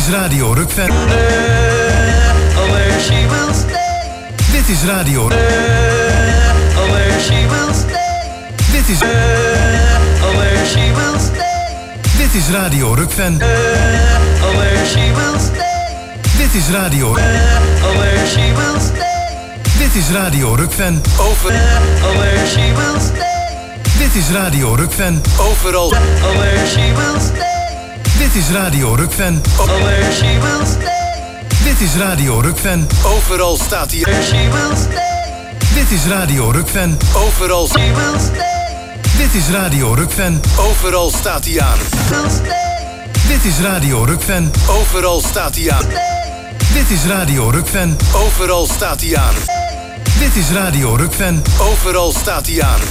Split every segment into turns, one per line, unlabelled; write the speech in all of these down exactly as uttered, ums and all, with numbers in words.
is Radio Rukven.
Oh, where she will stay.
Dit is Radio.
Oh, where she will stay.
Dit is.
Oh, where she will stay.
Dit is Radio Rukven.
Oh, where she will stay.
Dit is Radio.
Oh, where she will stay.
Dit is Radio Rukven.
Over. Oh, where she will stay.
Dit is Radio Rukven.
Overal. Oh, where she will stay.
Dit is Radio Rukven.
Oh, where she will stay.
Dit is Radio Rukven.
Overal staat hij. Where she will stay.
Dit is Radio Rukven.
Overal. She will stay.
Dit is Radio Rukven.
Overal staat hij aan. Will stay.
Dit is Radio Rukven.
Overal staat hij aan.
Dit is Radio Rukven.
Overal staat hij aan.
Dit is Radio Rukven.
Overal staat hij aan.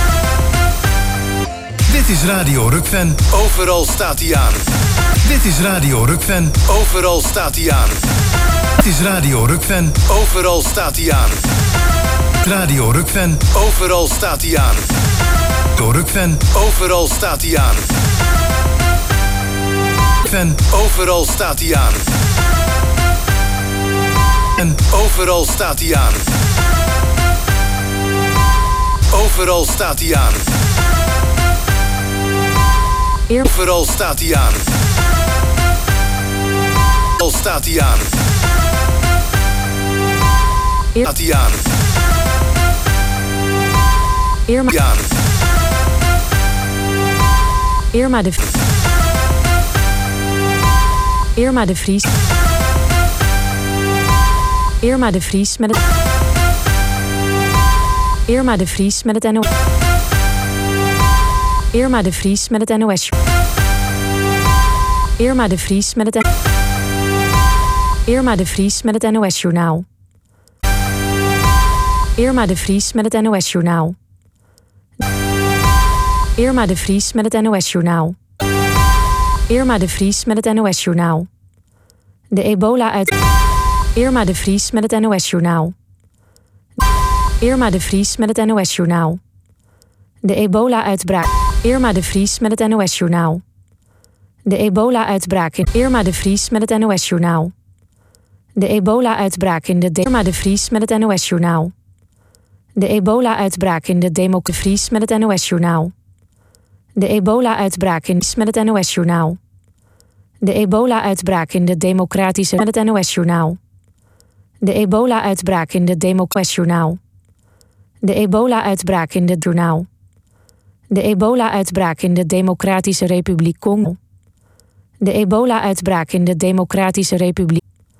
Dit is Radio Rukven.
Overal staat hij aan.
Dit is Radio Rukven.
Overal staat hij aan.
Dit is Radio Rukven.
Overal staat hij aan.
Radio Rukven.
Overal staat hij aan.
Radio Rukven.
Overal staat hij aan.
Rukven.
Overal staat hij aan.
En
overal staat hij aan. Overal staat hij aan. Overal staat hij aan. Overal staat hij aan. Staat hij aan.
Irma.
Aan.
Irma de Irma de Vries. Irma de Vries met het Irma de Vries met het N O S. Irma de Vries met het N O S. Irma de Vries met het Irma de Vries met het N O S Journaal. Irma de Vries met het N O S Journaal. Irma de Vries met het N O S Journaal. Irma de Vries met het N O S Journaal. De ebola uit Irma de Vries met het N O S Journaal. Irma de Vries met het N O S Journaal. De ebola-uitbraak. Irma de Vries met het N O S Journaal. De ebola-uitbraak in Irma de Vries met het N O S Journaal. De ebola-uitbraak in de Irma de Vries met het N O S Journaal. De ebola-uitbraak in de Demo de Vries met het N O S Journaal. De ebola-uitbraak in met het N O S Journaal. De ebola-uitbraak in de Democratische met het N O S Journaal. De ebola-uitbraak in de Democratische Journaal. De ebola-uitbraak in de Journaal. De ebola-uitbraak in de Democratische Republiek Congo. De ebola-uitbraak in de Democratische Republiek.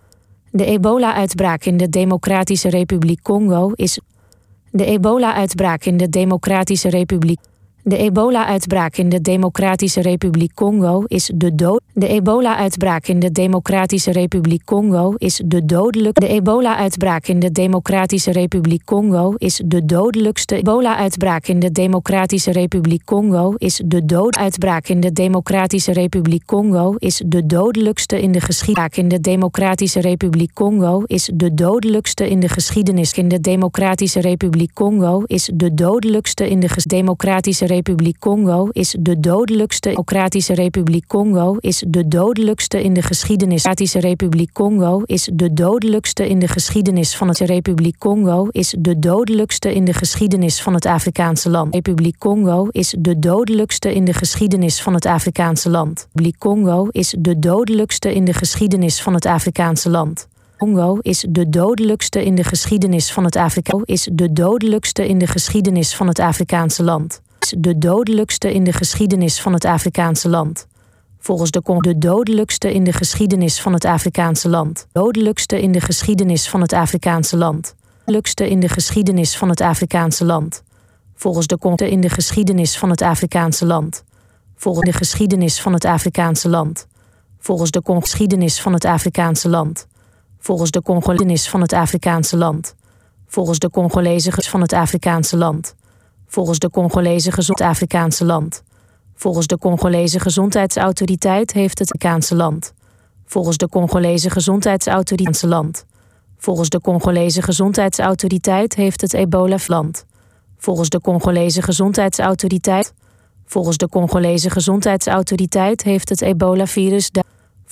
De ebola-uitbraak in de Democratische Republiek Congo is. De ebola-uitbraak in de Democratische Republiek. De ebola-uitbraak in de Democratische Republiek Congo is de dood. De ebola-uitbraak in de Democratische Republiek Congo is de dodelijk. De ebola-uitbraak in de Democratische Republiek Congo is de dodelijkste ebola-uitbraak in de Democratische Republiek Congo is de dooduitbraak in de Democratische Republiek Congo is de dodelijkste in de geschiedenis in de Democratische Republiek Congo is de dodelijkste in de geschiedenis in de Democratische Republiek Congo is de dodelijkste in de Democratische Republiek Congo is de dodelijkste Democratische Republiek Congo is de dodelijkste in de geschiedenis. Democratische Republiek Congo is de dodelijkste in de geschiedenis van het Republiek Congo is de dodelijkste in de geschiedenis van het Afrikaanse land. Republiek Congo is de dodelijkste in de geschiedenis van het Afrikaanse land. Republiek Congo is de dodelijkste in de geschiedenis van het Afrikaanse land. Congo is de dodelijkste in de geschiedenis van het Afrika is de dodelijkste in de geschiedenis van het Afrikaanse land. Is de dodelijkste in de geschiedenis van het Afrikaanse land. Volgens de Congo de dodelijkste in de geschiedenis van het Afrikaanse land. Dodelijkste in de geschiedenis van het Afrikaanse land. Dodelijkste in de geschiedenis van het Afrikaanse land. Volgens de Congo in de geschiedenis van het Afrikaanse land. Volgens de geschiedenis van het Afrikaanse land. Volgens de Congo geschiedenis van het Afrikaanse land. Volgens de Congolees van het Afrikaanse land. Volgens de Congolese van het Afrikaanse land. Volgens de Congolese gezond Afrikaanse land. Volgens de Congolese gezondheidsautoriteit heeft het Afrikaanse land. Volgens de Congolese gezondheidsautoriteit land. Volgens de Congolese gezondheidsautoriteit heeft het ebola-land. Volgens de Congolese gezondheidsautoriteit. Volgens de Congolese gezondheidsautoriteit heeft het ebola-virus.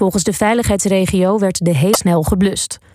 Volgens de veiligheidsregio werd de heel snel geblust.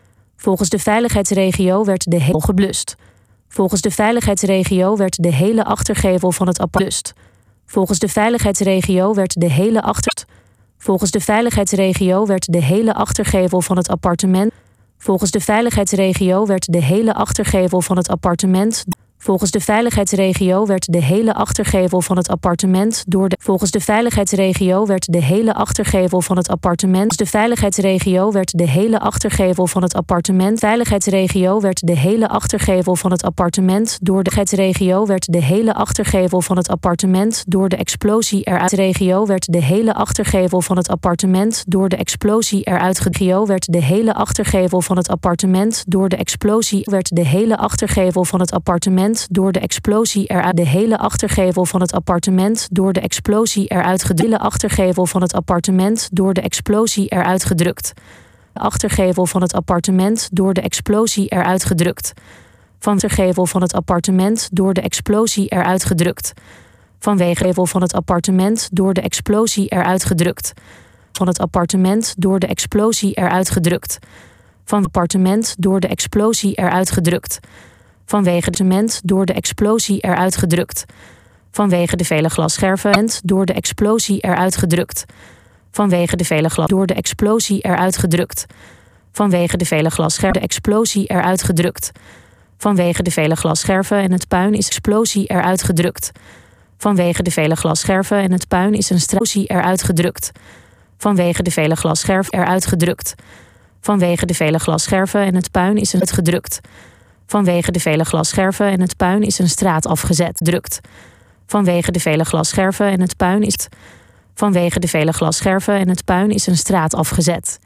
Volgens de veiligheidsregio werd de hele geblust. Volgens de veiligheidsregio werd de hele achtergevel van het appartement. Volgens de veiligheidsregio werd de hele achter. Volgens de veiligheidsregio werd de hele achtergevel van het appartement. Volgens de veiligheidsregio werd de hele achtergevel van het appartement. Volgens de veiligheidsregio werd de hele achtergevel van het appartement door de. Volgens de veiligheidsregio werd de hele achtergevel van het appartement. De veiligheidsregio werd de hele achtergevel van het appartement. Veiligheidsregio werd de hele achtergevel van het appartement door de. Veiligheidsregio werd de hele achtergevel van het appartement door de explosie eruit. Regio werd de hele achtergevel van het appartement door de explosie eruit. Regio werd de hele achtergevel van het appartement door de explosie werd de hele achtergevel van het appartement. Door de explosie eruit. De hele achtergevel van het appartement door de explosie eruit gedrukt. De hele achtergevel van het appartement door de explosie eruit gedrukt. De achtergevel van het appartement door de explosie eruit gedrukt. Van de achtergevel van het appartement door de explosie eruit gedrukt. Vanwege de gevel van het appartement door de explosie eruit gedrukt. Van het appartement door de explosie eruit gedrukt. Van het appartement door de explosie eruit gedrukt. Vanwege de cement door de explosie eruit gedrukt. Vanwege de vele glasscherven door de explosie eruit gedrukt. Vanwege de vele glas door de explosie eruit gedrukt. Vanwege de vele glasscherven de explosie eruit gedrukt. Vanwege de vele glasscherven en het puin is explosie eruit gedrukt. Vanwege de vele glasscherven en het puin is een explosie eruit gedrukt. Vanwege de vele glasscherven eruit gedrukt. Vanwege de vele glasscherven en het puin is een uitgedrukt. Vanwege de vele glasscherven en het puin is een straat afgezet. Drukt. Vanwege de vele glasscherven en het puin is. Vanwege de vele glasscherven en het puin is een straat afgezet.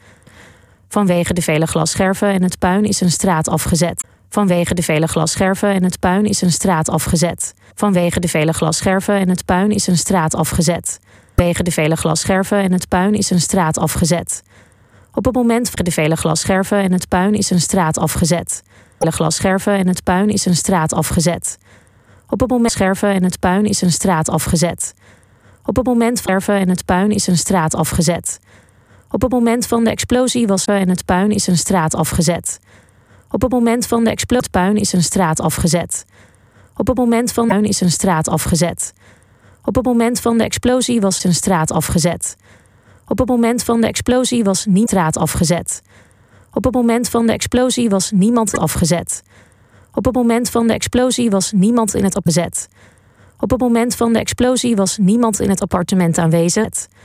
Vanwege de vele glasscherven en het puin is een straat afgezet. Vanwege de vele glasscherven en het puin is een straat afgezet. Vanwege de vele glasscherven en het puin is een straat afgezet. Vanwege de vele glasscherven en het puin is een straat afgezet. Op het moment van de vele glasscherven en het puin is een straat afgezet. De glasscherven en het puin is een straat afgezet. Op het moment scherven en het puin is een straat afgezet. Op het moment scherven en het puin is een straat afgezet. Op het moment van de explosie was er en het puin is een straat afgezet. Op het moment van de explosie puin is een straat afgezet. Op het moment van de puin is een straat afgezet. Op het moment van de explosie was een straat afgezet. Op het moment van de explosie was niet straat afgezet. Op het moment van de explosie was niemand afgezet. Op het moment van de explosie was niemand in het opgezet. Op het moment van de explosie was niemand in het appartement aanwezig.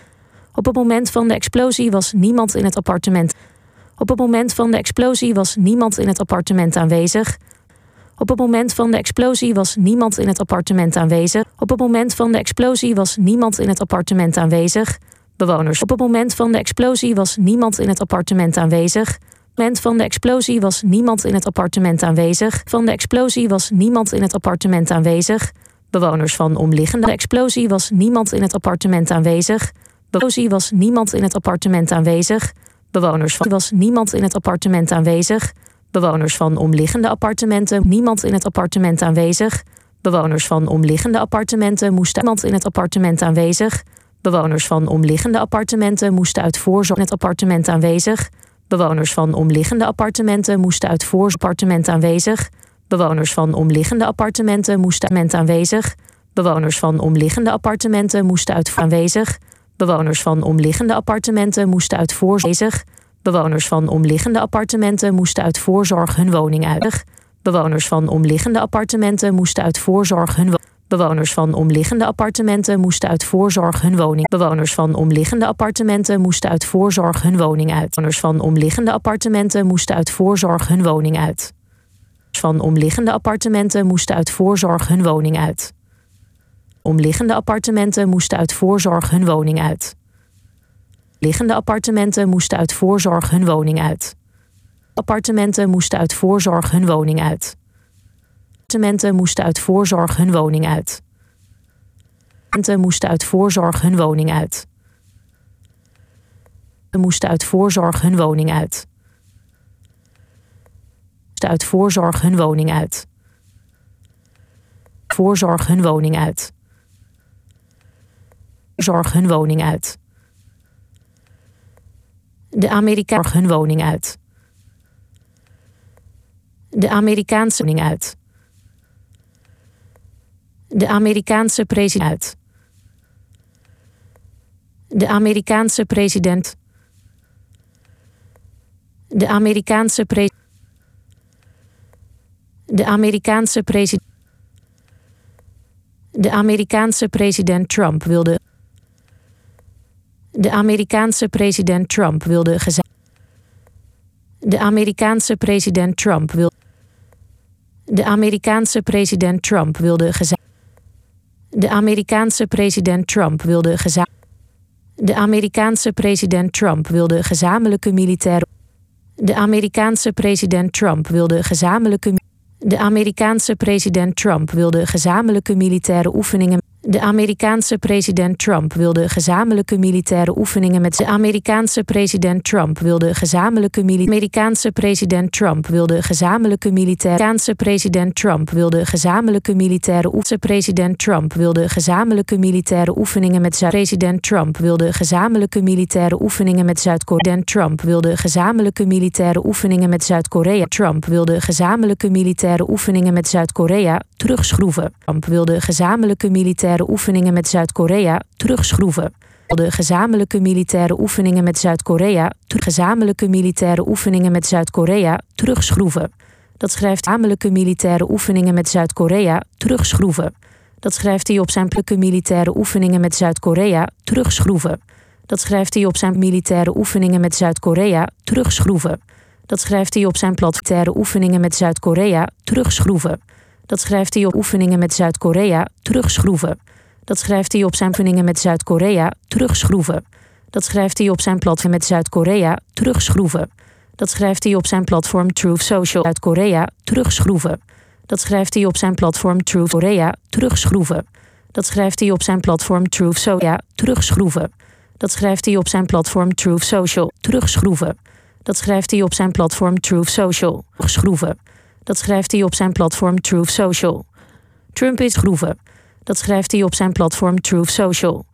Op het moment van de explosie was niemand in het appartement. Op het moment van de explosie was niemand in het appartement aanwezig. Op het moment van de explosie was niemand in het appartement aanwezig. Op het moment van de explosie was niemand in het appartement aanwezig. Bewoners. Op het moment van de explosie was niemand in het appartement aanwezig. Op het moment van de explosie was niemand in het appartement aanwezig. Van de explosie was niemand in het appartement aanwezig. Bewoners van omliggende. De explosie was niemand in het appartement aanwezig. De explosie was niemand in het appartement aanwezig. Bewoners van was niemand in het appartement aanwezig. Bewoners van omliggende appartementen niemand in het appartement aanwezig. Bewoners van omliggende appartementen moesten iemand in het appartement aanwezig. Bewoners van omliggende appartementen moesten uit voorzorg in het appartement aanwezig. Bewoners van omliggende appartementen moesten uit voorzorg appartement aanwezig. Bewoners van omliggende appartementen moesten appartement aanwezig. Bewoners van omliggende appartementen moesten uit aanwezig. Bewoners van omliggende appartementen moesten uit voorzorg. Bewoners van omliggende appartementen moesten uit voorzorg hun woning uit. Bewoners van omliggende appartementen moesten uit voorzorg hun woning. Bewoners van omliggende appartementen moesten uit voorzorg hun woning. Bewoners van omliggende appartementen moesten uit voorzorg hun woning uit. Bewoners van omliggende appartementen moesten uit voorzorg hun woning uit. Van omliggende appartementen moesten uit voorzorg hun woning uit. Omliggende appartementen moesten uit voorzorg hun woning uit. Liggende appartementen moesten uit voorzorg hun woning uit. Appartementen moesten uit voorzorg hun woning uit. Appartementen moesten uit voorzorg hun woning uit. Appartementen moesten uit voorzorg hun woning uit. Moesten uit voorzorg hun woning uit. Moesten uit voorzorg hun woning uit. Voorzorg hun woning uit. Zorg hun woning uit. De Amerikanen hun woning uit. De Amerikaanse koning uit. De Amerikaanse president uit. De Amerikaanse president. De Amerikaanse pre. De Amerikaanse president. De Amerikaanse president Trump wilde. De Amerikaanse president Trump wilde geza. De Amerikaanse president Trump wil. De Amerikaanse president Trump wilde geza. De Amerikaanse president Trump wilde geza. De Amerikaanse president Trump wilde gezamenlijke militaire. De Amerikaanse president Trump wilde gezamenlijke. De Amerikaanse president Trump wilde gezamenlijke militaire oefeningen. De Amerikaanse president Trump wilde gezamenlijke militaire oefeningen met de Amerikaanse president Trump wilde gezamenlijke militaire. Amerikaanse president Trump wilde gezamenlijke militaire. Amerikaanse president Trump wilde gezamenlijke militaire oefeningen. President Trump wilde gezamenlijke militaire oefeningen met Zuid. President Trump wilde gezamenlijke militaire oefeningen met Zuid-Korea. Trump wilde gezamenlijke militaire oefeningen met Zuid-Korea. Trump wilde gezamenlijke militaire oefeningen met Zuid-Korea terugschroeven. Trump wilde gezamenlijke militaire oefeningen met Zuid-Korea terugschroeven. De gezamenlijke militaire oefeningen met Zuid-Korea, gezamenlijke militaire oefeningen met Zuid-Korea terugschroeven. Dat schrijft gezamenlijke militaire oefeningen met Zuid-Korea terugschroeven. Dat schrijft hij op zijn plukke militaire oefeningen met Zuid-Korea terugschroeven. Dat schrijft hij op zijn militaire oefeningen met Zuid-Korea terugschroeven. Dat schrijft hij op zijn militaire oefeningen met Zuid-Korea terugschroeven. Dat schrijft hij op oefeningen met Zuid-Korea terugschroeven. Dat schrijft hij op zijn oefeningen met Zuid-Korea terugschroeven. Dat schrijft hij op zijn platform met Zuid-Korea terugschroeven. Dat schrijft hij op zijn platform Truth Social Zuid-Korea terugschroeven. Dat schrijft hij op zijn platform Truth Korea terugschroeven. Dat schrijft hij op zijn platform Truth Social terugschroeven. Dat schrijft hij op zijn platform Truth Social terugschroeven. Dat schrijft hij op zijn platform Truth Social schroeven. Dat schrijft hij op zijn platform Truth Social. Trump is groeven. Dat schrijft hij op zijn platform Truth Social.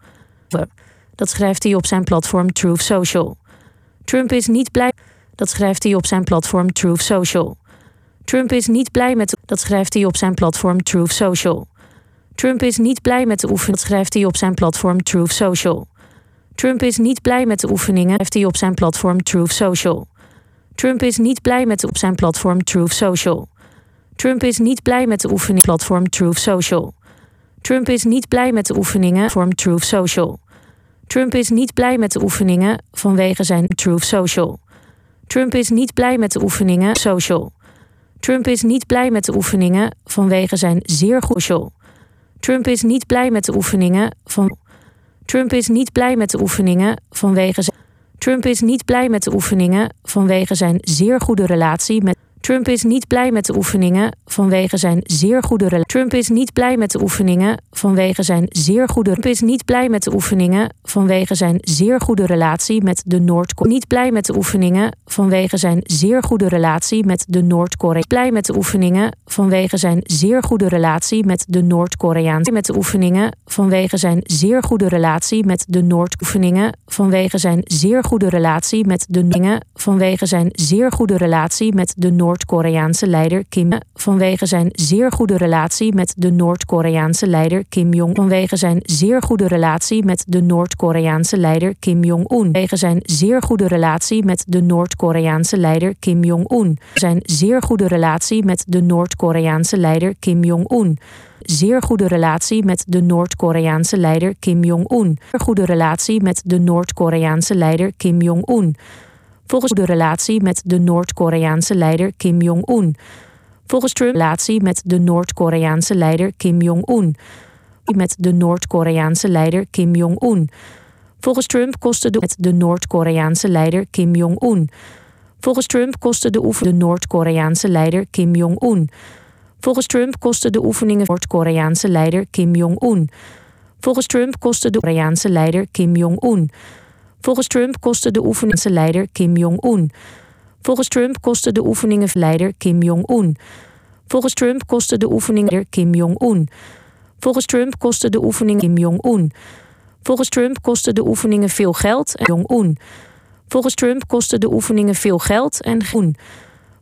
Dat schrijft hij op zijn platform Truth Social. Trump is niet blij. Dat schrijft hij op zijn platform Truth Social. Trump is niet blij met. Dat schrijft hij op zijn platform Truth Social. Trump is niet blij met de oefening. Dat schrijft hij op zijn platform Truth Social. Trump is niet blij met de oefeningen. Schrijft hij op zijn platform Truth Social. Trump is niet blij met de op zijn platform Truth Social. Trump is niet blij met de oefening platform Truth Social. Trump is niet blij met de oefeningen vorm Truth Social. Trump is niet blij met de oefeningen vanwege zijn Truth Social. Trump is niet blij met de oefeningen social. Trump is niet blij met de oefeningen vanwege zijn zeer goed social. Trump is niet blij met de oefeningen van. Trump is niet blij met de oefeningen vanwege zijn. Trump is niet blij met de oefeningen vanwege zijn zeer goede relatie met. Trump is niet blij met de oefeningen vanwege zijn zeer goede relatie. Trump is niet blij met de oefeningen vanwege zijn zeer goede. Trump is niet blij met de oefeningen vanwege zijn zeer goede relatie met de Noord-Korea. Niet blij met de oefeningen vanwege zijn zeer goede relatie met de Noord-Korea. Blij met de oefeningen vanwege zijn zeer goede relatie met de Noord-Koreaanse. Met de oefeningen vanwege zijn zeer goede relatie met de Noord-Oefeningen vanwege zijn zeer goede relatie met de Noord. Vanwege zijn zeer goede relatie met de Noord. Noord-Koreaanse leider Kim vanwege zijn zeer goede relatie met de Noord-Koreaanse leider Kim Jong vanwege zijn zeer goede relatie met de Noord-Koreaanse leider Kim Jong-un vanwege zijn zeer goede relatie met de Noord-Koreaanse leider Kim Jong-un zijn zeer goede relatie met de Noord-Koreaanse leider Kim Jong-un zeer goede relatie met de Noord-Koreaanse leider Kim Jong-un goede relatie met de Noord-Koreaanse leider Kim Jong-un volgens de relatie met de Noord-Koreaanse leider Kim Jong-un. Volgens Trump relatie met de Noord-Koreaanse leider Kim Jong-un. Met de Noord-Koreaanse leider Kim Jong-un. Volgens Trump kostte de met de Noord-Koreaanse leider Kim Jong-un. Volgens Trump kostte de oefening de Noord-Koreaanse leider Kim Jong-un. Volgens Trump kostte de oefeningen Noord-Koreaanse leider Kim Jong-un. Volgens Trump kostte de Koreaanse leider Kim Jong-un. Volgens Trump kostte de oefeningse leider Kim Jong-un. Volgens Trump kostte de oefeningen leider Kim Jong-un. Volgens Trump kostte de oefeningen Kim Jong-un. Volgens Trump kostte de oefeningen Kim Jong-un. Volgens Trump kostte de oefeningen veel geld en Jong-un. Volgens Trump kostte de oefeningen veel geld en groen.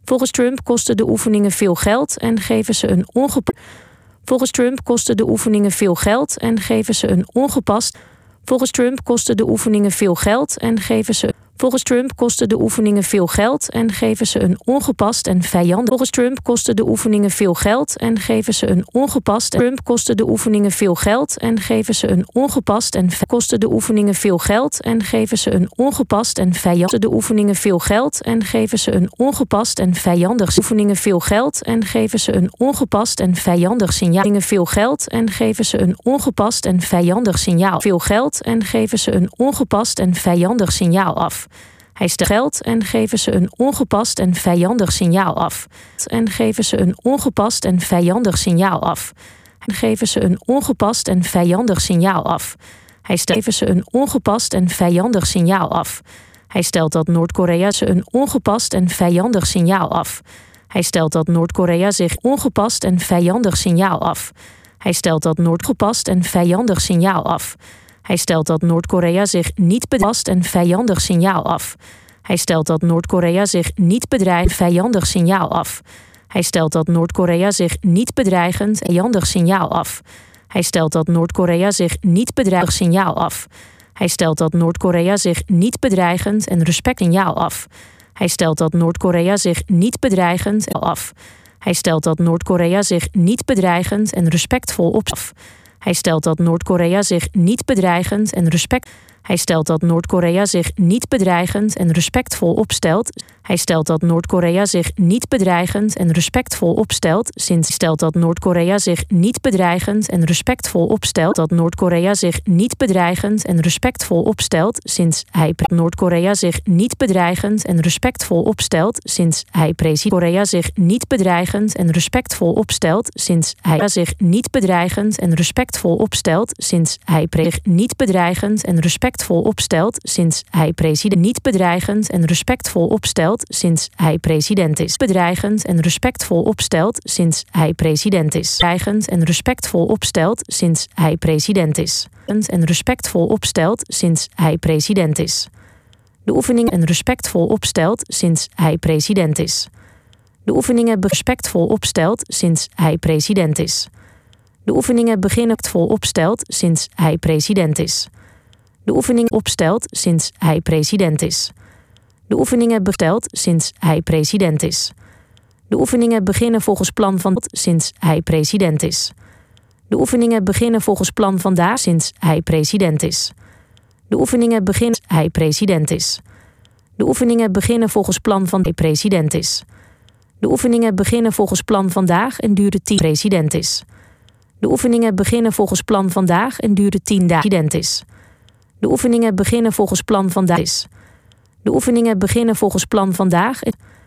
Volgens Trump kosten de oefeningen veel geld en geven ze een ongepast. Volgens Trump kosten de oefeningen veel geld en geven ze een ongepast. Volgens Trump kosten de oefeningen veel geld en geven ze. Volgens Trump kosten de oefeningen veel geld en geven ze een ongepast en vijandig. Volgens Trump kosten de oefeningen veel geld en geven ze een ongepast. Trump kosten de oefeningen veel geld en geven ze een ongepast en kosten de oefeningen veel geld en geven ze een ongepast en vijandig. De oefeningen veel geld en geven ze een ongepast en vijandig. Oefeningen veel geld en geven ze een ongepast en vijandig signaal. Veel geld en geven ze een ongepast en vijandig signaal. Veel geld en geven ze een ongepast en vijandig signaal af. Hij stelt geld en geven ze een ongepast en vijandig signaal af. En geven ze een ongepast en vijandig signaal af. En geven ze een ongepast en vijandig signaal af. Hij stelt geven ze een ongepast en vijandig signaal af. Hij stelt dat Noord-Korea ze een ongepast en vijandig signaal af. Hij stelt dat Noord-Korea zich ongepast en vijandig signaal af. Hij stelt dat Noord-gepast en vijandig signaal af. Hij stelt dat Noord-Korea zich niet bedreigt en vijandig signaal af. Hij stelt dat Noord-Korea zich niet bedreigt vijandig signaal af. Hij stelt dat Noord-Korea zich niet bedreigend vijandig signaal af. Hij stelt dat Noord-Korea zich niet bedreigend signaal af. Hij stelt dat Noord-Korea zich niet bedreigend en respect signaal af. Hij stelt dat Noord-Korea zich niet bedreigend af. Hij stelt dat Noord-Korea zich niet bedreigend en respectvol op. Hij stelt dat Noord-Korea zich niet bedreigend en respect. Hij stelt dat Noord-Korea zich niet bedreigend en respectvol opstelt. Hij stelt dat Noord-Korea zich niet bedreigend en respectvol opstelt. Sinds stelt dat Noord-Korea zich niet bedreigend en respectvol opstelt. Dat Noord-Korea zich niet bedreigend en respectvol opstelt. Sinds hij Noord-Korea zich niet bedreigend en respectvol opstelt. Sinds hij president Korea zich niet bedreigend en respectvol opstelt. Sinds hij zich niet bedreigend en respectvol opstelt. Sinds hij zich niet bedreigend en respectvol opstelt. Sinds hij president niet bedreigend en respectvol opstelt. Sinds hij president is. Bedreigend en respectvol opstelt. Sinds hij president is. Bedreigend en respectvol opstelt. Sinds hij president is. En respectvol opstelt. Sinds hij president is. De oefening en respectvol opstelt. Sinds hij president is. De oefeningen respectvol opstelt. Sinds hij president is. De oefeningen beginnen vol opstelt. Sinds hij president is. De oefening opstelt. Sinds hij president is. De oefeningen besteld sinds hij president is. De oefeningen beginnen volgens plan van sinds hij president is. De oefeningen beginnen volgens plan vandaag sinds hij president is. De oefeningen beginnen hij president is. De oefeningen beginnen volgens plan van hij president is. De oefeningen beginnen volgens plan vandaag en duren tien president is. De oefeningen beginnen volgens plan vandaag en duren tien dagen president is. De oefeningen beginnen volgens plan vandaag is. De oefeningen beginnen volgens plan vandaag.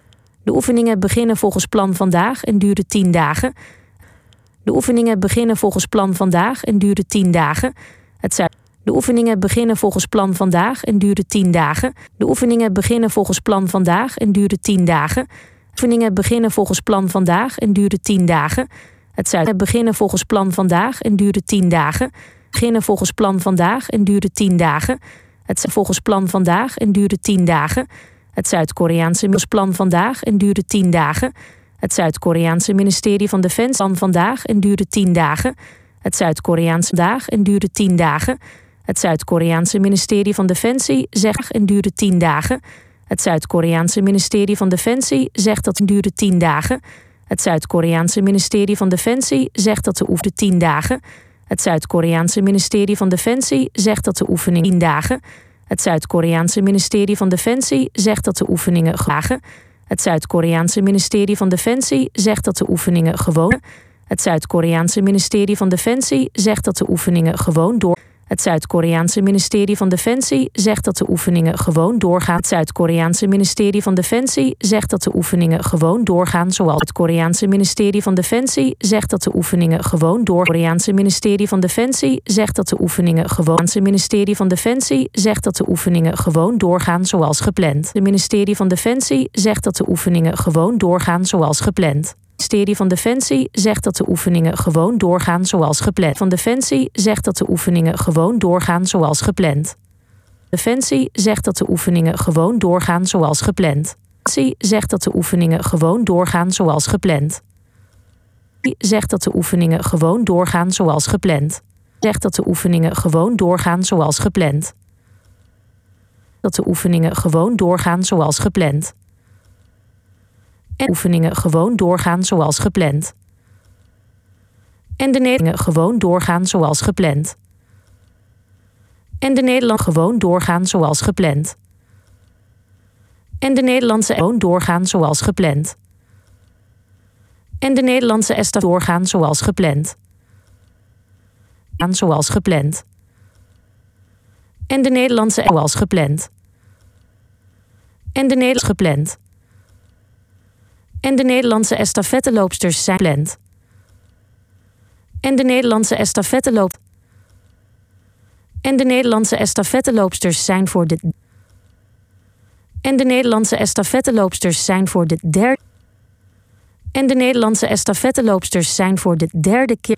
De oefeningen beginnen volgens plan vandaag en duren tien dagen. De oefeningen beginnen volgens plan vandaag en duren tien dagen. Het zijn. De oefeningen beginnen volgens plan vandaag en duren tien dagen. De oefeningen beginnen volgens plan vandaag en duren tien dagen. De oefeningen beginnen volgens plan vandaag en duren tien dagen. Het zijn. Beginnen volgens plan vandaag en duren tien dagen. Beginnen volgens plan vandaag en duren tien dagen. Het zijn volgens plan vandaag en duurde tien dagen. Het Zuid-Koreaanse plan vandaag en duurde tien dagen. Het Zuid-Koreaanse ministerie van Defensie plan vandaag en duurde tien dagen. Het Zuid-Koreaanse dag en duurde tien dagen. Het Zuid-Koreaanse ministerie van Defensie zegt en duurde tien dagen. Het Zuid-Koreaanse ministerie van Defensie zegt dat het duurde tien dagen. Het Zuid-Koreaanse ministerie van Defensie zegt dat de oefening tien dagen. Het Zuid-Koreaanse ministerie van Defensie zegt dat de oefening tien dagen. Het Zuid-Koreaanse ministerie van Defensie zegt dat de oefeningen dagen. Het Zuid-Koreaanse ministerie van Defensie zegt dat de oefeningen gewoon. Het Zuid-Koreaanse ministerie van Defensie zegt dat de oefeningen gewoon door. Het Zuid-Koreaanse ministerie van Defensie zegt dat de oefeningen gewoon doorgaan. Het Zuid-Koreaanse ministerie van Defensie zegt dat de oefeningen gewoon doorgaan zoals het Koreaanse ministerie van Defensie zegt dat de oefeningen gewoon door. Het Koreaanse ministerie van Defensie zegt dat de oefeningen gewoon. Het ministerie van Defensie zegt dat de oefeningen gewoon doorgaan zoals gepland. Het ministerie van Defensie zegt dat de oefeningen gewoon doorgaan zoals gepland. Het ministerie van Defensie zegt dat de oefeningen gewoon doorgaan zoals gepland. Van Defensie zegt dat de oefeningen gewoon doorgaan zoals gepland. Defensie zegt dat de oefeningen gewoon doorgaan zoals gepland. Ze zegt dat de oefeningen gewoon doorgaan zoals gepland. Ze zegt dat de oefeningen gewoon doorgaan zoals gepland. Zegt dat de oefeningen gewoon doorgaan zoals gepland. Dat de oefeningen gewoon doorgaan zoals gepland. En oefeningen gewoon doorgaan zoals gepland. En de Nederlandse gewoon doorgaan zoals gepland. En de Nederland gewoon doorgaan zoals gepland. En de Nederlandse gewoon doorgaan zoals gepland. En de Nederlandse ESTA doorgaan zoals gepland. Aan zoals gepland. En de Nederlandse zoals gepland. En de Nederlandse gepland. En de Nederlandse estafetteloopsters zijn gepland. En de Nederlandse estafetteloop. En de Nederlandse estafetteloopsters zijn voor de. En de Nederlandse estafetteloopsters zijn voor de derde. En de Nederlandse estafetteloopsters zijn voor de derde keer.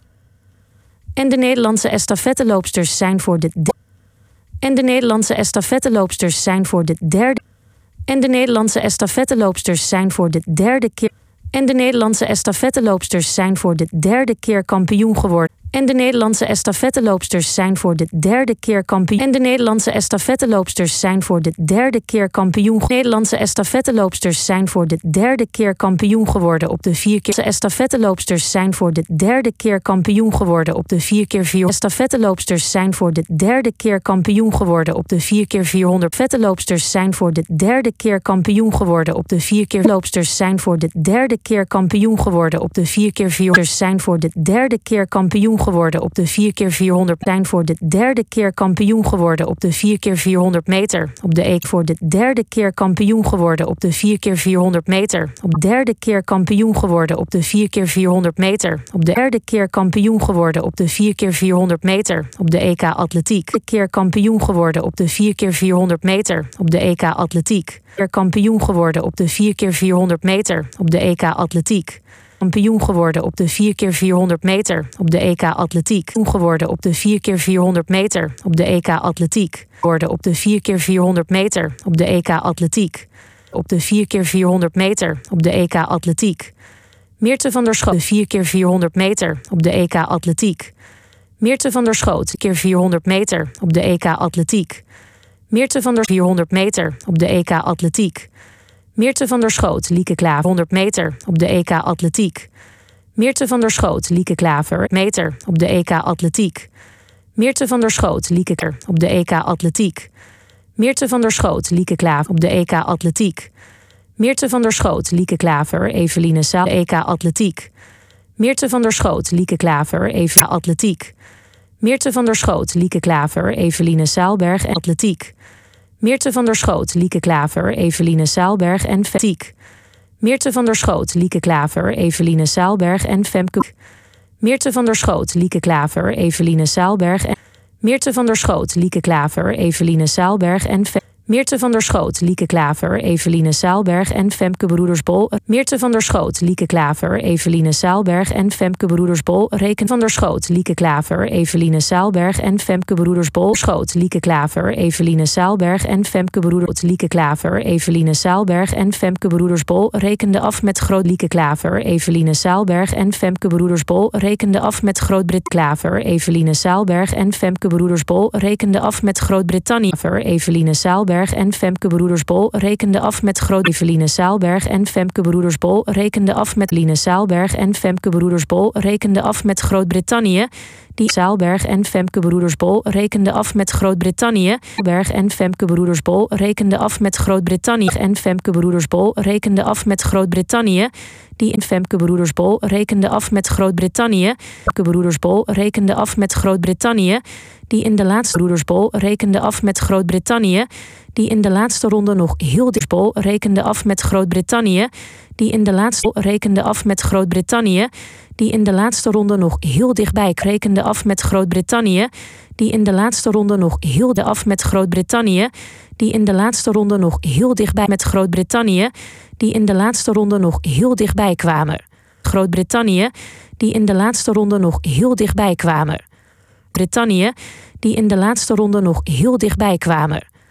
En de Nederlandse estafetteloopsters zijn voor de. De- en de Nederlandse estafetteloopsters zijn voor de derde. En de Nederlandse estafetteloopsters zijn voor de derde keer. En de Nederlandse estafetteloopsters zijn voor de derde keer kampioen geworden. En de Nederlandse estafetteloopsters zijn voor de derde keer kampioen. En de Nederlandse estafetteloopsters zijn voor de derde keer kampioen. Nederlandse estafetteloopsters zijn voor de derde keer kampioen geworden op de vier keer. Estafetteloopsters zijn voor de derde keer kampioen geworden op de vier keer vierhonderd. Estafetteloopsters zijn voor de derde keer kampioen geworden op de vier keer vierhonderd. Estafetteloopsters zijn voor de derde keer kampioen geworden op de vier keer. Loopsters zijn voor de derde keer kampioen geworden op de vier keer vierhonderd. Zijn voor de derde keer kampioen geworden op de vier keer vierhonderd. Zijn voor de derde keer kampioen geworden op de vier keer vierhonderd meter. Op de E K voor de derde keer kampioen geworden op de vier keer vierhonderd meter. Op de derde keer kampioen geworden op de vier keer vierhonderd meter. Op de derde keer kampioen geworden op de vier keer vierhonderd meter. Op de E K atletiek. De keer kampioen geworden op de vier keer vierhonderd meter. Op de E K atletiek. Keer kampioen geworden op de vier keer vierhonderd meter. Op de E K atletiek. Kampioen geworden op de vier keer vierhonderd meter. Op de E K atletiek. Geworden op de vier keer vierhonderd meter. Op de E K atletiek. Worden op de vier keer vierhonderd meter. Op de E K atletiek. Op de vier keer vierhonderd meter. Op de E K atletiek. Meerte van der Schoot. De vier keer vierhonderd meter. Op de E K atletiek. Meerte van der Schoot. Keer vierhonderd meter. Op de E K atletiek. Meerte van der vierhonderd meter. Op de E K atletiek. Meerte van der Schoot, Lieke Klaver, honderd meter op de E K atletiek. Meerte van der Schoot, Lieke Klaver, meter op de E K atletiek. Meerte van der Schoot, Lieke Klaver, op de E K atletiek. Meerte van der Schoot, Lieke Klaver, op de E K atletiek. Meerte van der Schoot, Lieke Klaver, Eveline Saal, E K atletiek. Meerte van der Schoot, Lieke Klaver, Eveline atletiek. Meerte van der Schoot, Lieke Klaver, Eveline Saalberg en atletiek. Meerte van der Schoot, Lieke Klaver, Eveline Saalberg en Femke. Meerte van der Schoot, Lieke Klaver, Eveline Saalberg en Femke. Meerte van der Schoot, Lieke Klaver, Eveline Saalberg en Meerte van der Schoot, Lieke Klaver, Eveline Saalberg en Femke. Meerte van der Schoot, Lieke Klaver, Eveline Saalberg en Femke Broedersbol. Meerte van der Schoot, Lieke Klaver, Eveline Saalberg en Femke Broedersbol. Reken van der Schoot, Lieke Klaver, Eveline Saalberg en Femke Broedersbol. Schoot, Lieke Klaver, Eveline Saalberg en Femke Broedersbol. Lieke Klaver, Eveline Saalberg en Femke Broedersbol. Rekende af met Groot Lieke Klaver, Eveline Saalberg en Femke Broedersbol. Rekende af met Groot-Brit Klaver, Eveline Saalberg en Femke Broedersbol. Rekende af met Groot-Brittannië, Eveline Saalberg en Femke Broedersbol rekende af met Groot Eveline Saalberg en Femke Broedersbol rekende af met Line Saalberg en Femke Broedersbol rekende af met Groot-Brittannië. Die Saalberg en Femke Broedersbol rekende af met Groot-Brittannië. Berg en Femke Broedersbol rekende af met Groot-Brittannië en Femke Broedersbol rekende af met Groot-Brittannië. Die in Femke Broedersbol rekende af met Groot-Brittannië. Femke Broedersbol rekende af met Groot-Brittannië. Die in de laatste Broedersbol rekende af met Groot-Brittannië. Die in de laatste ronde nog heel dichtbol rekende af met Groot-Brittannië. Die in de laatste rekende af met Groot-Brittannië. Die in de laatste ronde nog heel dichtbij rekende af met Groot-Brittannië. Die in de laatste ronde nog heel de af met Groot-Brittannië. Die in de laatste ronde nog heel dichtbij met Groot-Brittannië. Die in de laatste ronde nog heel dichtbij kwamen. Groot-Brittannië, die in de laatste ronde nog heel dichtbij kwamen. Brittannië, die in de laatste ronde nog heel dichtbij kwamen.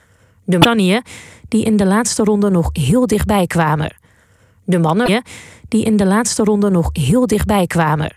De mannen die in de laatste ronde nog heel dichtbij kwamen. De mannen die in de laatste ronde nog heel dichtbij kwamen.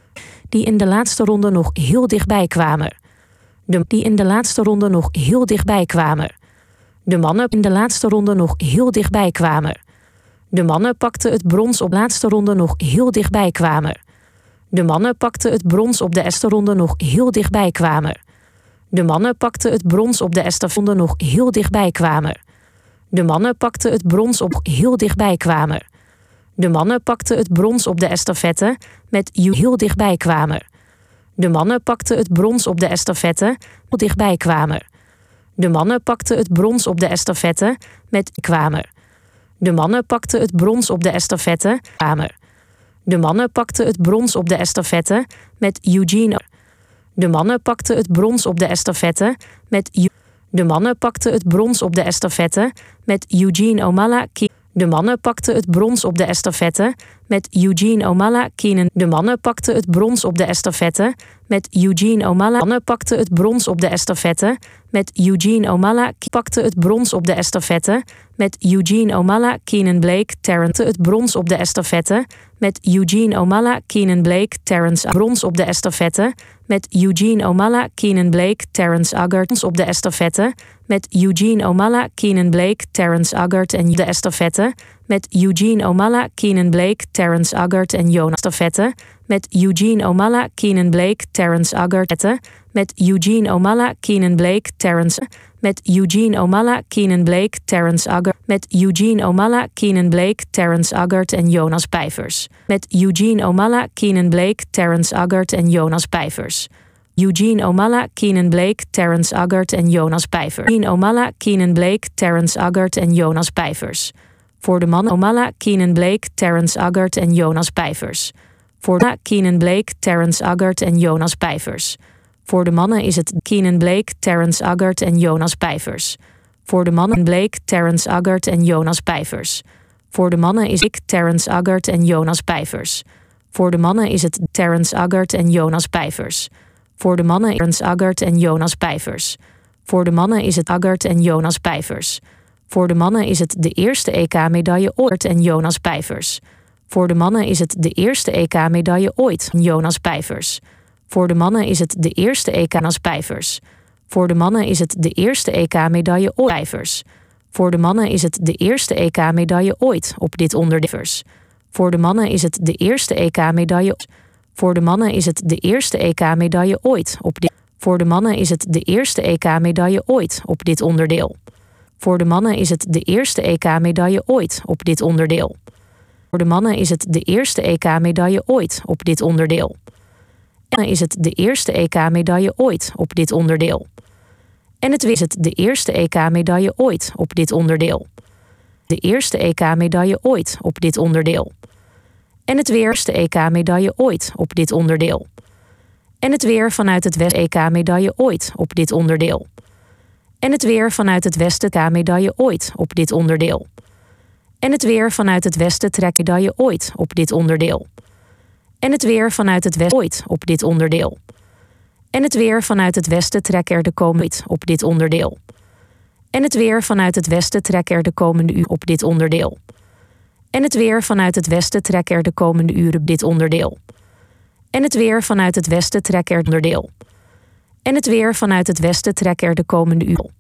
Die in de laatste ronde nog heel dichtbij kwamen. De die in de laatste ronde nog heel dichtbij kwamen. De mannen in de laatste ronde nog heel dichtbij kwamen. De mannen pakten het brons op de laatste ronde nog heel dichtbij kwamen. De mannen pakten het brons op de eerste ronde nog heel dichtbij kwamen. De mannen pakten het brons op de estafette nog heel dichtbij kwamen. De mannen pakten het brons op heel dichtbij kwamen. De mannen pakten het brons op de estafette met heel dichtbij kwamen. De mannen pakten het brons op de estafette heel dichtbij kwamen. De mannen pakten het brons op de estafette met kwamen. De mannen pakten het brons op de estafette kwamen. De mannen pakten het brons op de estafette met Eugene. De mannen pakten het brons op de estafette met Eu- De mannen pakten het brons op de estafette met Eugene Omala. De mannen pakten het brons op de estafette met Eugene Omala Keenan. De mannen pakten het brons op de estafette met Eugene Omala. De mannen pakten het brons op de estafette met Eugene Omala. Pakte het brons op de estafette met Eugene Omala. Keenan Blake Terrence het brons op de estafette met Eugene Omala. Keenan Blake Terrence brons op de estafette met Eugene Omala. Keenan Blake Terrence Aggart op de estafette met Eugene Omala. Keenan Blake Terrence Aggart en de estafette met Eugene Omala. Keenan Blake Terrence Aggart en Jonas estafette met Eugene Omala. Keenan Blake Terrence Aggart met Eugene Omala. Keenan Blake Terrence met Eugene Omala. Keenan Blake Terrence Aggart met Eugene Omala. Keenan Blake Terrence Aggart en Jonas Pijvers met Eugene Omala. Keenan Blake Terrence Aggart en Jonas Pijvers. Eugene Omala, Keenan Blake, Terrence Aggart en Jonas Pijvers. Eugene Omala, Keenan Blake, Terrence Aggart en Jonas Pijvers. Voor de mannen Omala, Keenan Blake, Terrence Aggart en Jonas Pijvers. Voor de Keenan Blake, Terrence Aggart en Jonas Pijvers. Voor de mannen is het Keenan Blake, Terrence Aggart en Jonas Pijvers. Voor de mannen Blake, Terrence Aggart en Jonas Pijvers. Voor de mannen is ik Terrence Aggart en Jonas Pijvers. Voor de mannen is het Terrence Aggart en Jonas Pijvers. Voor de mannen Terrence Aggart en Jonas Pijvers. Voor de mannen is het Aggart en Jonas Pijvers. Voor de mannen is het de eerste E K-medaille ooit en Jonas Pijvers. Voor de mannen is het de eerste E K-medaille ooit en Jonas Pijvers. Voor de mannen is het de eerste E K Jonas Pijvers. Voor de mannen is het de eerste E K-medaille ooit Pijvers. Voor de mannen is het de eerste E K-medaille ooit op dit onderdeel. Voor de mannen is het de eerste E K-medaille Voor de mannen is het de eerste E K-medaille ooit op dit. Voor de mannen is het de eerste E K-medaille ooit op dit onderdeel. Voor de mannen is het de eerste E K-medaille ooit op dit onderdeel. Voor de mannen is het de eerste E K-medaille ooit op dit onderdeel. En is het de eerste E K-medaille ooit op dit onderdeel. En het is het de eerste E K-medaille ooit op dit onderdeel. De eerste E K-medaille ooit op dit onderdeel. En het weer de E K-medaille ooit op dit onderdeel. En het weer vanuit het West E K-medaille ooit op dit onderdeel. En het weer vanuit het Westen K-medaille ooit op dit onderdeel. En het weer vanuit het Westen trekmedaille ooit op dit onderdeel. En het weer vanuit het Westen ooit op dit onderdeel. En het weer vanuit het Westen trek er de komende op dit onderdeel. En het weer vanuit het Westen trek er de komende uur op dit onderdeel. En het weer vanuit het Westen trek er de komende uren dit onderdeel. En het weer vanuit het Westen trek er onderdeel. En het weer vanuit het Westen trek er de komende uren.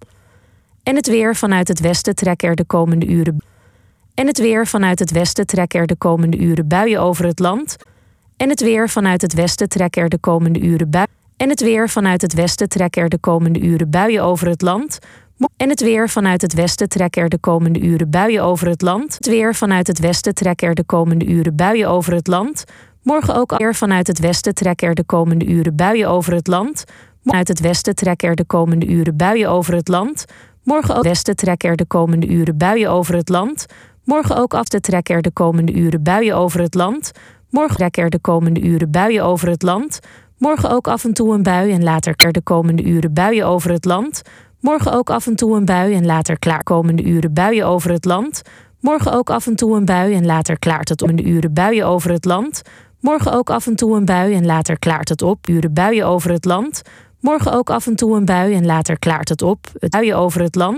En het weer vanuit het Westen trek er de komende uren. En het weer vanuit het Westen trek er de komende uren buien over het land. En het weer vanuit het Westen trek er de komende uren buien. En het weer vanuit het Westen trek er de komende uren buien over het land. En het weer vanuit het Westen trek er de komende uren buien over het land. Het weer vanuit het Westen trek er de komende uren buien over het land. Morgen ook weer vanuit het Westen trek er de komende uren buien over het land. Vanuit het Westen trek er de komende uren buien over het land. Morgen ook Westen trek er de komende uren buien over het land. Morgen ook af te trek er de komende uren buien over het land. Morgen trek er de komende uren buien over het land. Morgen ook af en toe een bui en later er de komende uren buien over het land. Morgen ook af en toe een bui en later klaar komende uren buien over het land. Morgen ook af en toe een bui en later klaart het om de uren buien over het land. Morgen ook af en toe een bui en later klaart het op. Uren buien over het land. Morgen ook af en toe een bui en later klaart het op. Het buien over het land.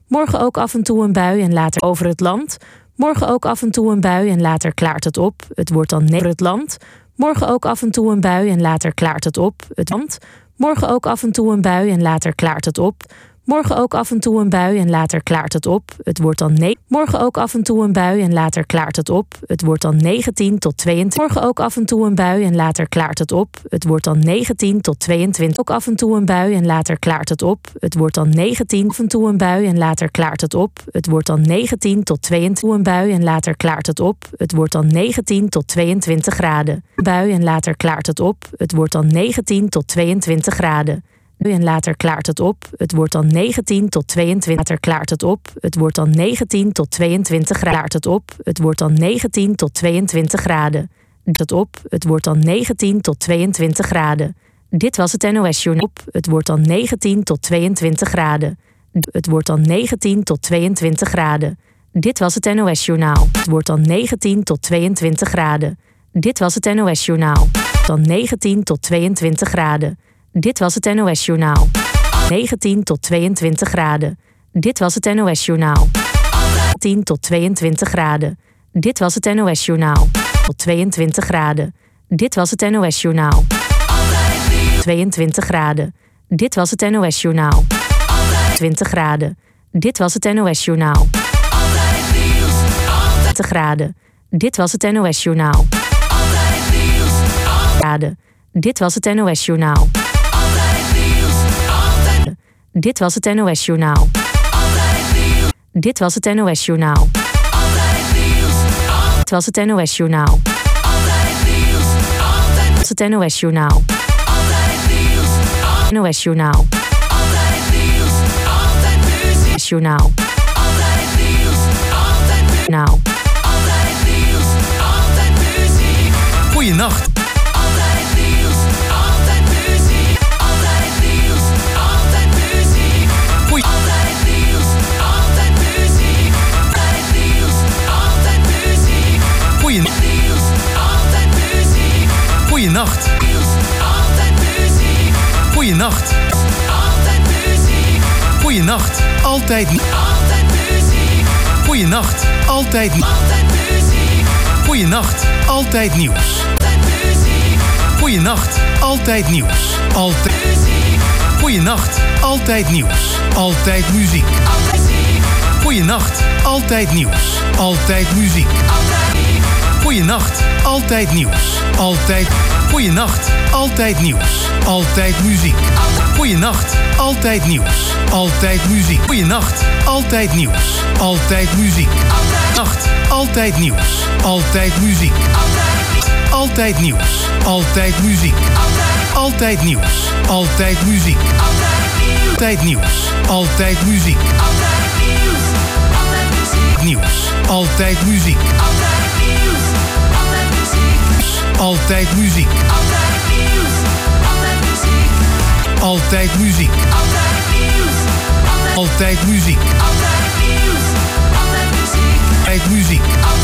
Morgen ook af en toe een bui en later over het land. Morgen ook af en toe een bui en later klaart het op. Het wordt dan over het land. Morgen ook af en toe een bui en later klaart het op. Het land. Morgen ook af en toe een bui en later klaart het op. Morgen ook af en toe een bui en later klaart het op. Het wordt dan nee. Morgen ook af en toe een bui en later klaart het op. Het wordt dan negentien tot tweeëntwintig. Morgen ook af en toe een bui en later klaart het op. Het wordt dan negentien tot tweeëntwintig. Ook af en toe een bui en later klaart het op. Het wordt dan negentien. Af en toe een bui en later klaart het op. Het wordt dan negentien tot tweeëntwintig. Een bui en later klaart het op. Het wordt dan negentien tot tweeëntwintig graden. Bui en later klaart het op. Het wordt dan negentien tot tweeëntwintig graden. En later klaart het op. Het wordt dan negentien tot tweeëntwintig. Later klaart het op. Het wordt dan negentien tot tweeëntwintig graden. Klaart het op. Het wordt dan negentien tot tweeëntwintig graden. Het op. Het wordt dan negentien tot tweeëntwintig graden. Dit was het N O S Journaal. Het wordt dan negentien tot tweeëntwintig graden. Het wordt dan negentien tot tweeëntwintig graden. Dit was het N O S Journaal. Het wordt dan negentien tot tweeëntwintig graden. Dit was het N O S Journaal. Dan negentien tot tweeëntwintig graden. Dit was het N O S Journaal. negentien tot tweeëntwintig graden. Dit was het N O S Journaal. tien tot tweeëntwintig graden. Dit was het N O S Journaal. Tot tweeëntwintig graden. Dit was het N O S Journaal. tweeëntwintig graden. Dit was het N O S Journaal. twintig graden. Dit was het N O S Journaal. twintig graden. Dit was het N O S Journaal. Graden. Dit was het N O S Journaal. Dit was het N O S Journaal. Dit was het N O S Journaal. Dit was het N O S Journaal. Dit was het N O S Journaal. N O S Journaal. Journaal. Nou.
Goeienacht. Goeienacht. Goeienacht. Goeienacht. Altijd. Goeienacht. Altijd. Goeienacht. Altijd nieuws. Goeienacht. Altijd nieuws. Altijd. Goeienacht. Altijd nieuws. Altijd muziek. Goeienacht. Altijd nieuws. Altijd muziek. Goeienacht. Altijd nieuws. Altijd. Goeienacht. Altijd nieuws. Altijd muziek. Goeienacht. Altijd nieuws. Altijd muziek. Goeienacht. Altijd nieuws. Altijd muziek. Nacht. Altijd nieuws. Altijd muziek. Altijd nieuws. Altijd muziek. Altijd nieuws. Altijd muziek. Altijd nieuws. Altijd muziek. Nieuws. Altijd muziek. Altijd muziek. Altijd muziek. Altijd muziek. Altijd muziek.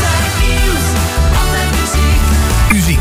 Muziek.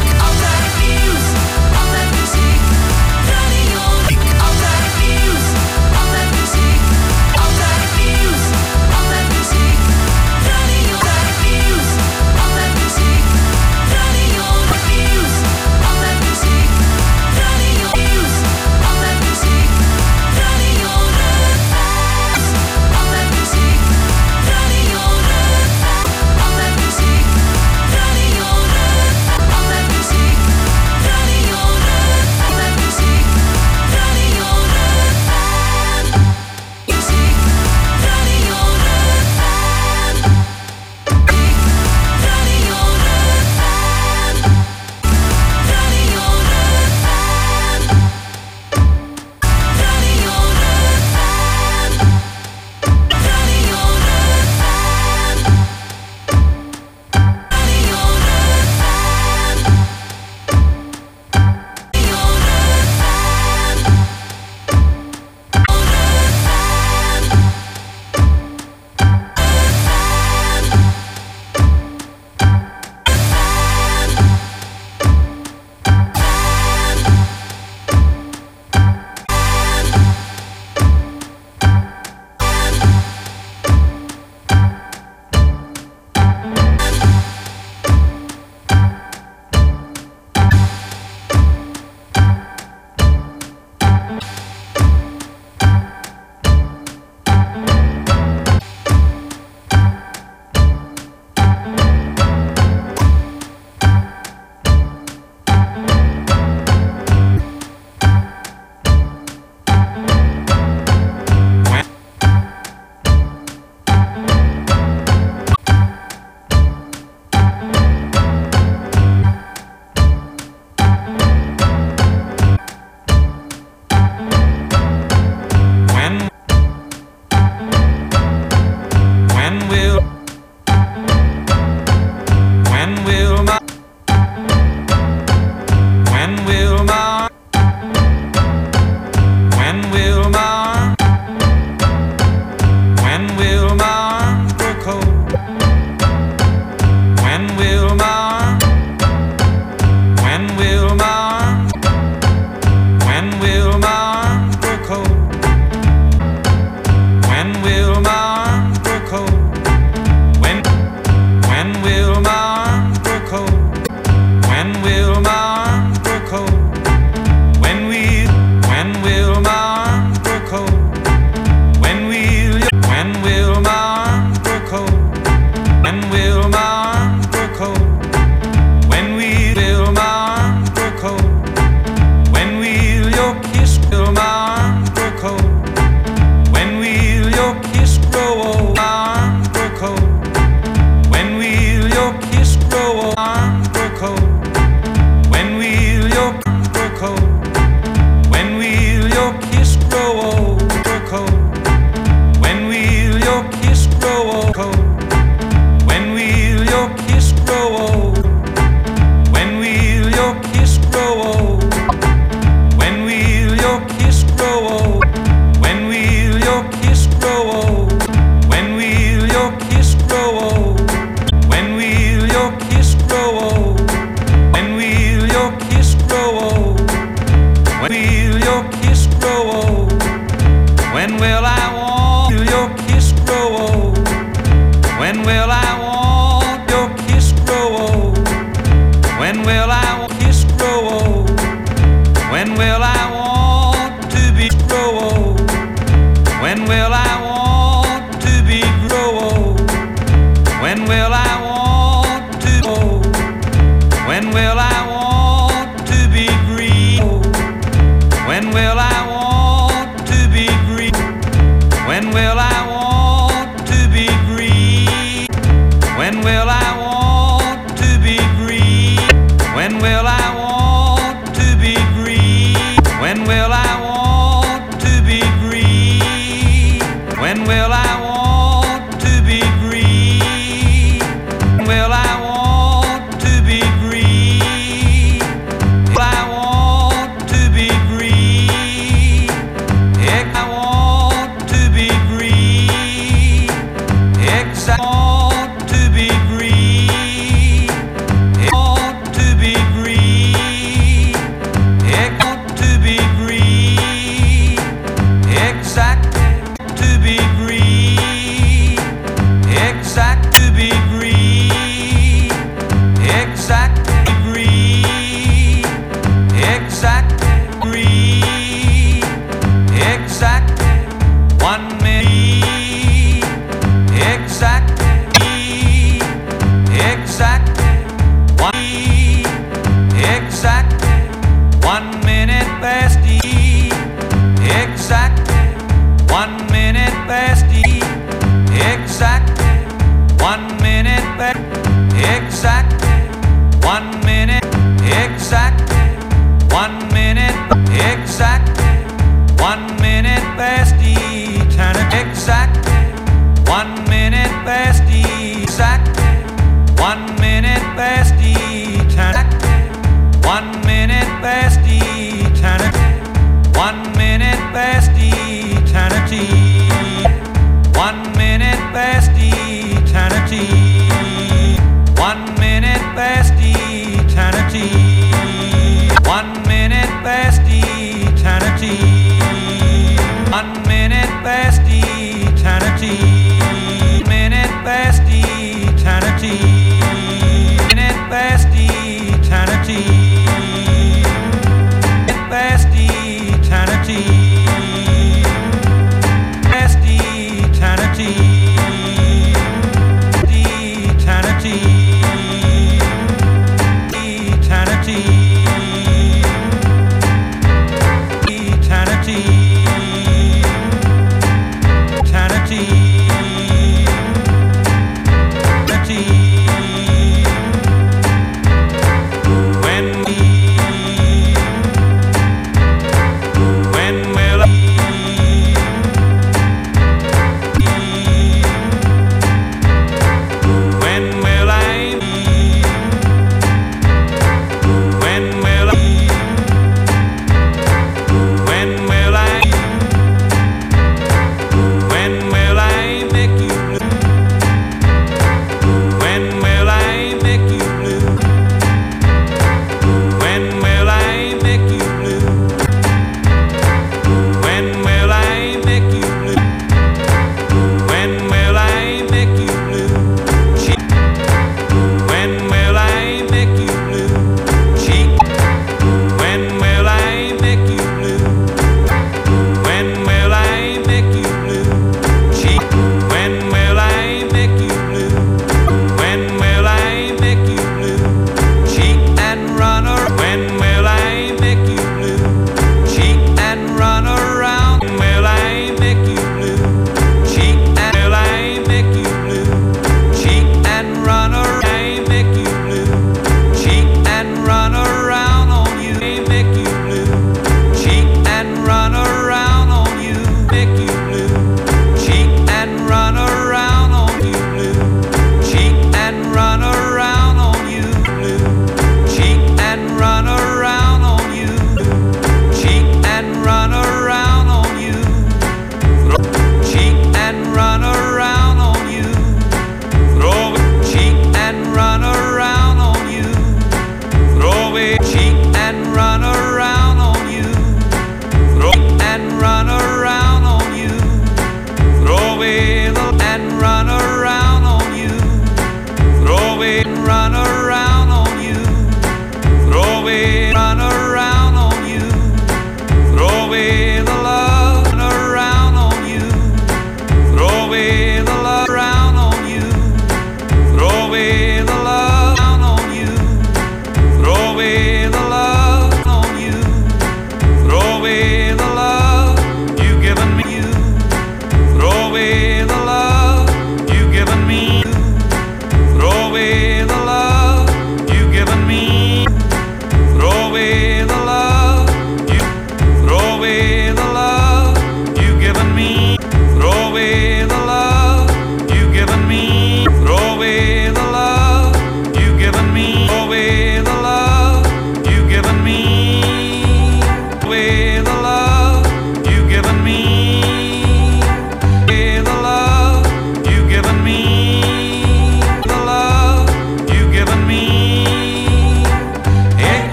will I want your kiss grow old? When will I want kiss grow old? When will I want to be grow old? When will I want to be grow old? When will I want to old? When will I want to be green? When will I want to be green? When will I want to be green? When will I want to be green? When will I want to be green? When will I want to be green? When will I want to be green?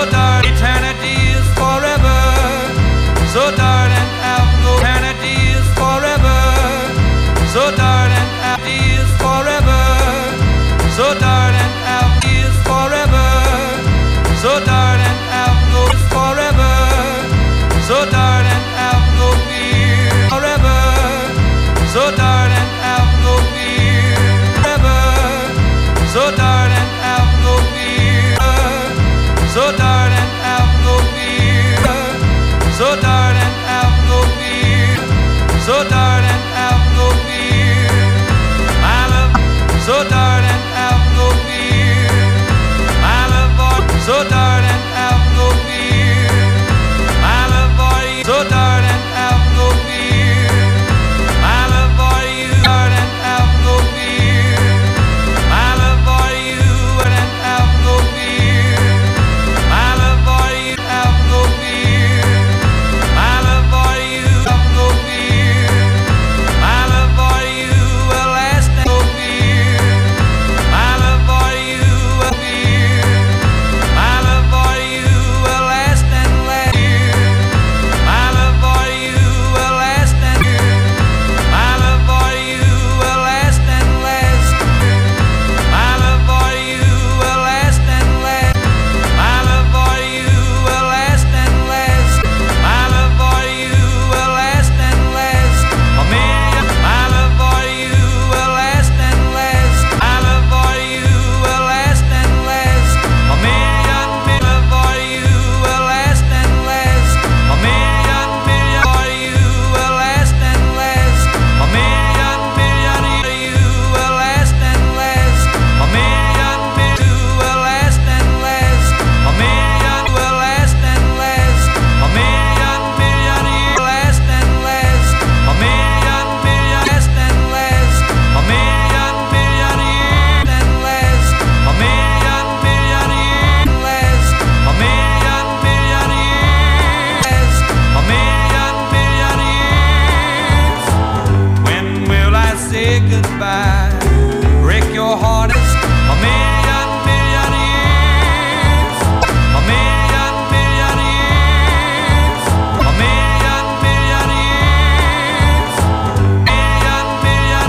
So darling, eternity is forever. So darling, have no eternity is forever. So darling, eternity is forever. So darling, have is forever. So darling, have no is forever. So darling, have no fear forever. So darling, have no fear forever. So darling, have no fear. So darling, have no fear. So darling, have no fear. So darling, have no fear. My love. So darling, have no fear. My love for you. So darling, have no fear. My love for you. So darling, have no fear. My love for you. Darling, have no fear. My love for you. Darling, have no fear. My love for you. Have no fear. My love for you. Have no fear. My love for you will last no fear. My love for you will fear. My love for you will last and last year. My love for you will last and year. My love for you will last and last year. My love for you will last and last. My love for you will last and last. My love for you will last and last. A million. My love for you will last and last. My love for you will last and last. A million. My love for you will last and last. A million million for you will last and last. A million million for you will last and last. A million million will last and last. A million will last and last. A million million will last and last. A million million last and last. A million million years and last. A million million years last. A million million years. A million million years. When will I say goodbye? Break your heart. A million million years. A million million years. A million million years. Million million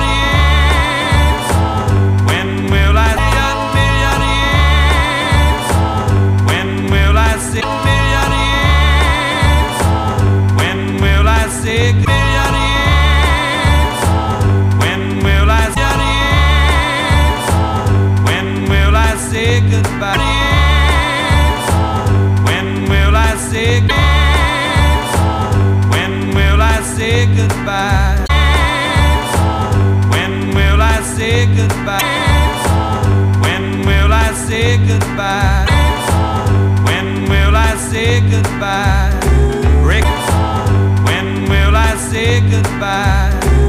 years. When will I million million years? When will I say million years? When will I say million years? When will I say years? When will I say goodbye? Years? When will I say years? When will I say goodbye? Years? When will I say goodbye? Years? When will I say goodbye? Years? When will I say goodbye? Rick. When will I say goodbye?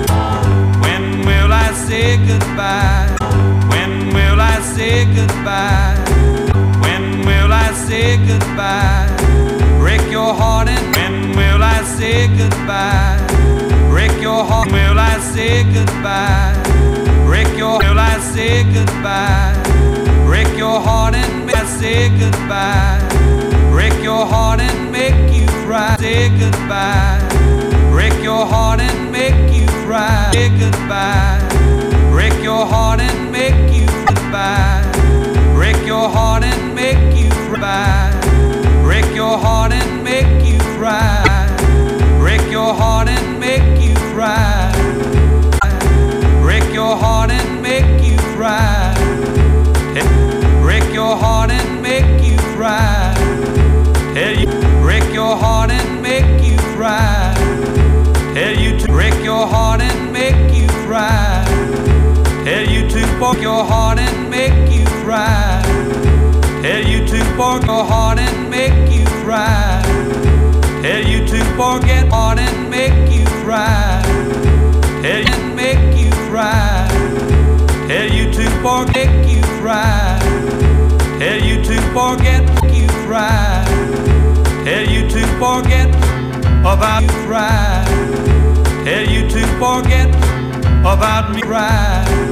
When will I say goodbye? When will I say goodbye? When will I say goodbye? Break your heart and when will I say goodbye? Break your heart. Will I say goodbye? Break your. Will I say goodbye? Break your heart and make I say goodbye. Break your heart and make you cry. Say goodbye. Break your heart and make you cry. Say goodbye. Break your heart and make you goodbye. Break your heart and make you cry. Break your heart and make you cry. Break your heart and make you cry. Break your heart and make you cry. Break your heart and make you cry. Tell you, break your heart and make you cry. Tell you to break your heart and make you cry. Tell you to break your heart and make you cry. Tell you to break your heart and make you cry. Tell you to forget heart and make you cry. Tell you and make you cry. Tell you to forget you cry. Tell you to forget you cry. Tell you to forget about you cry. Tell you to forget about me cry.